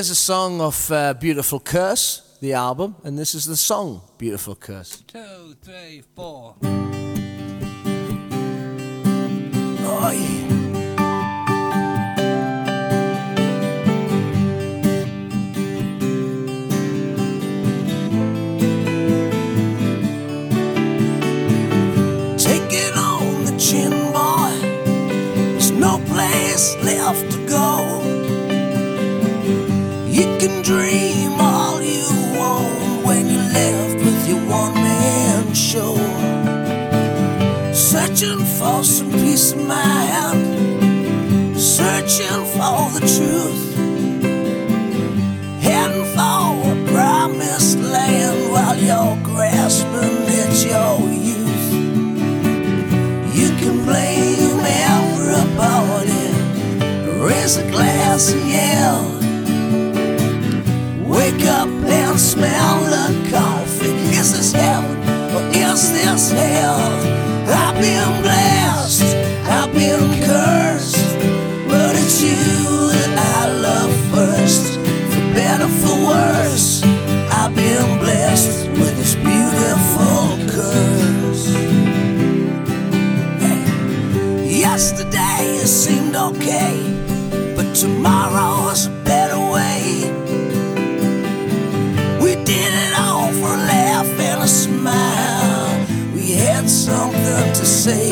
There's a song of Beautiful Curse, the album, and this is the song Beautiful Curse. 2, 3, 4. Oh yeah. Take it on the chin, boy. There's no place left to go. You can dream all you want when you're left with your one-man show. Searching for some peace of mind, searching for the truth, heading for a promised land while you're grasping at your youth. You can blame everybody, raise a glass and yell. Wake up and smell the coffee. Is this heaven or is this hell? I've been blessed, I've been cursed, but it's you that I love first. For better, for worse, I've been blessed with this beautiful curse. Hey. Yesterday it seemed okay, but tomorrow's a better way. We did it all for a laugh and a smile. We had something to say.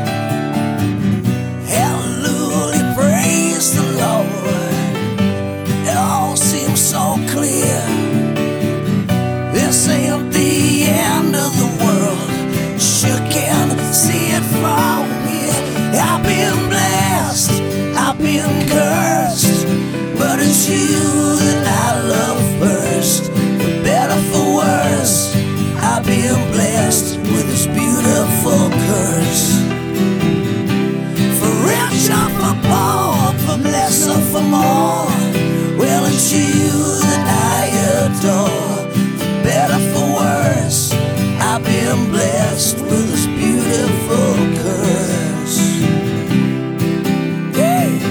Hallelujah, praise the Lord. It all seems so clear. This ain't the end of the world. Sure can see it from here. I've been blessed, I've been cursed, but it's you that I love first. For worse, I've been blessed with this beautiful curse. For rich or for poor, for less or for more, well, it's you that I adore. For better, for worse, I've been blessed with this beautiful curse. Yeah.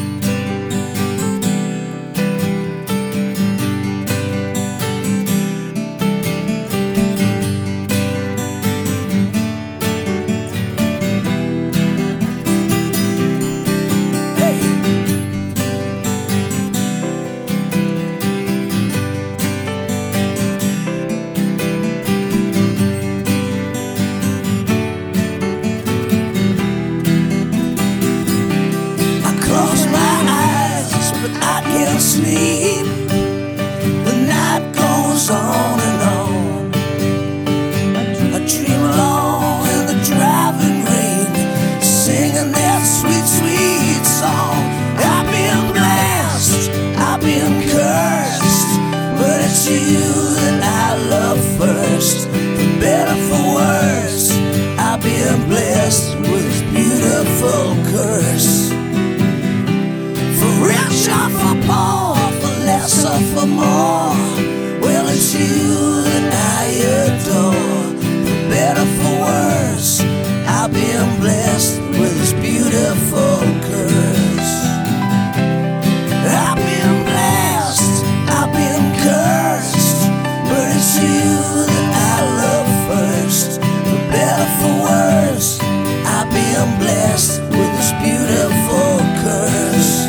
Sleep. The night goes on and on. I dream along in the driving rain, singing that sweet, sweet song. I've been blessed, I've been cursed, but it's you that I love first. For better, for worse, I've been blessed with this beautiful curse. For rich or for poor, for less or for more, well, it's you that I adore. For better, for worse, I've been blessed with this beautiful curse. I've been blessed, I've been cursed, but it's you that I love first. For better, for worse, I've been blessed with this beautiful curse.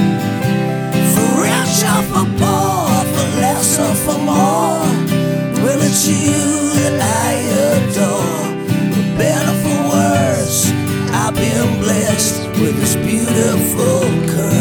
Or for poor, for less or for more, well, it's you that I adore. For better, for worse, I've been blessed with this beautiful curse.